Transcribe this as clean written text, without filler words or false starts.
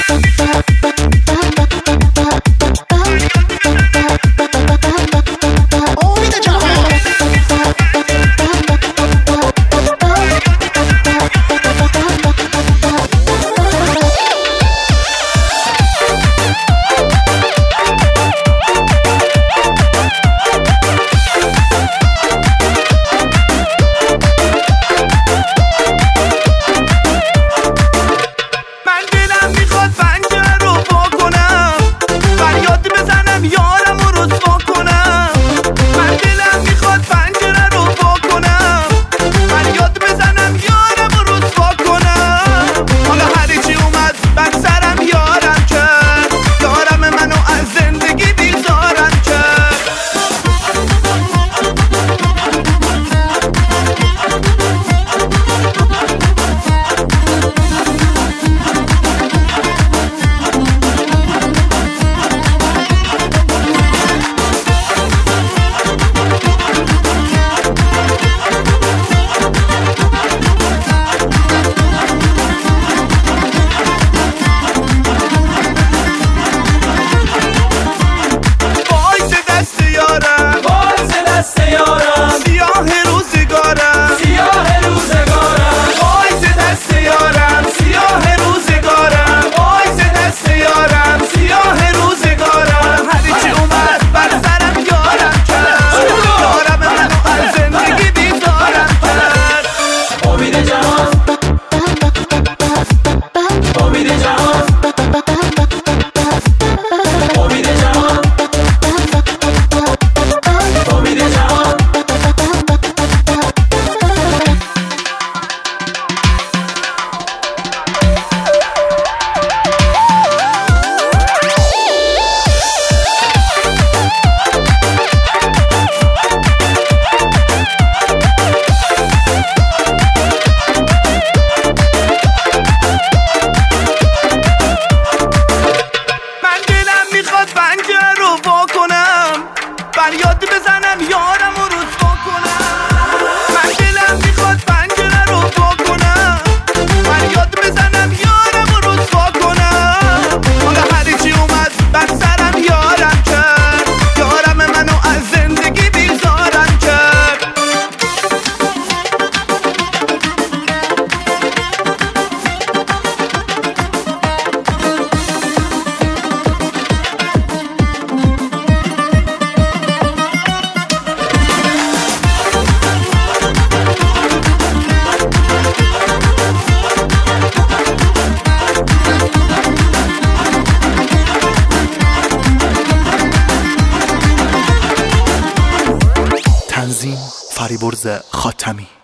فریاد بزنم یارم رو رسوا کنم. من دلم میخواد پنجره رو وا کنم، فریاد بزنم یارم رو رسوا کنم. حالا هر چی اومد بر سرم یارم کرد، یارم منو از زندگی بیزارم کرد. تنظیم فریبرز خاتمی.